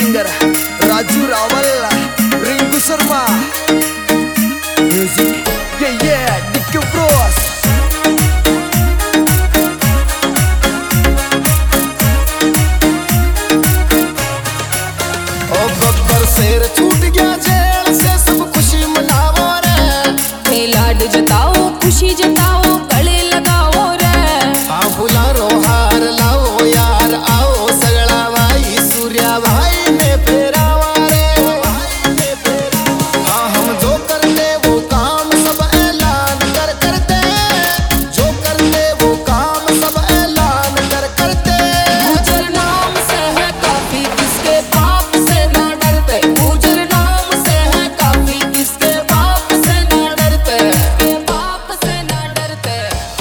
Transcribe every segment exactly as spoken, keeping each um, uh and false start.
Singer Raju Rawal, Rinku Sharma, music ये ये dicky Bros. ओ बब्बर शेर छूट गया जेल से, सब खुशी मनाओ रे। लाड जताओ, खुशी जताओ, गले लगाओ रे। हाँ फुलारो हार लाओ यार, आओ सगड़ा भाई सूर्या भाई ने फेरावा रे। हाँ हम जो करते वो काम सब ऐलान कर करते, जो करते वो काम सब ऐलान कर करते। गुजर नाम से है काफी, किसके बाप से ना डरते। गुजर नाम से है काफी, किसके बाप से ना डरते। बाप से ना डरते।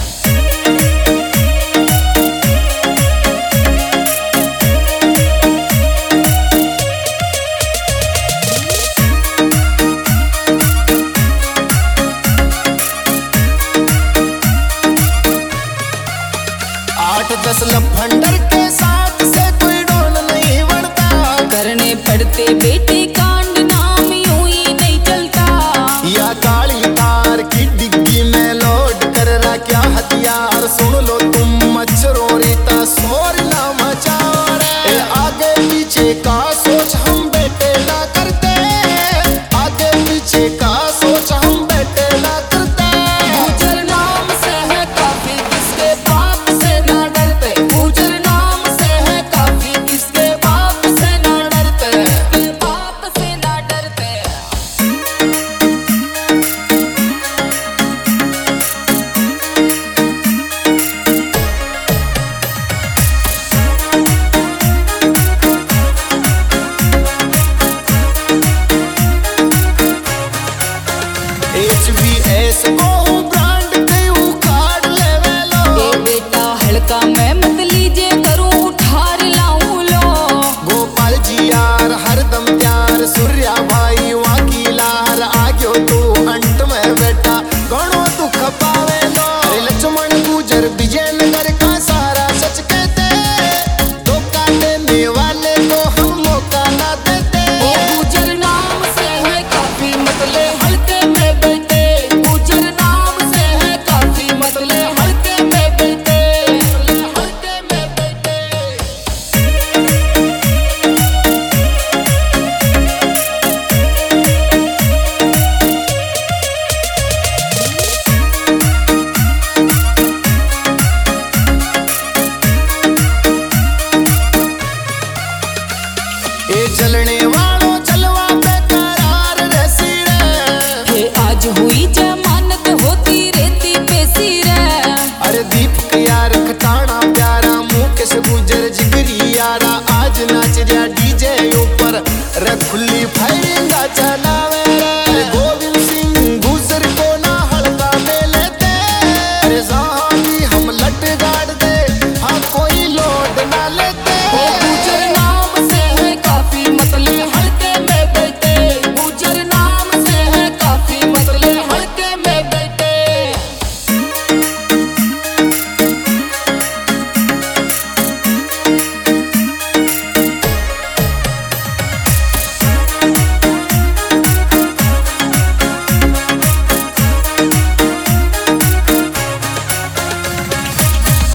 आठ दस लफंडर के साथ से कोई डोल नहीं बनता, करने पड़ते बेटे कांड, नाम यूं ही नहीं चलता। या काली तार की डिग्गी में लोड कर रहा क्या हथियार, सुन लो तुम मच्छरों रीता शोर ना मचाओ रे। आगे पीछे का सोच हम बेटे ना करते, आगे पीछे का सोच हम बेटे ना करते। गुजर नाम से है काफी, किसके बाप से ना डरते। गुजर नाम से है काफी, किसके बाप से ना डरते। बाप से ना डरते। एच बी एस को ब्रांड के उखाड़ लेवे लो। ए बेटा हल्का मैं मत लीजिए, करूं उठार लाऊं लो। गोपाल जी यार हरदम प्यार, सूर्या भाई वकीलार, आग्यो तू अंट में बेटा घणो दुख पावे लो। अरे लक्ष्मण गुजर विजयनगर का सारा सच कहते, धोखा देने वाले को हम मौका ना देते। ओ गुजर नाम से है काफी, मतले हल्के में बेटे। गुजर नाम से है काफी, मतले हल्के में बेटे। हल्के में बेटे। ए जलने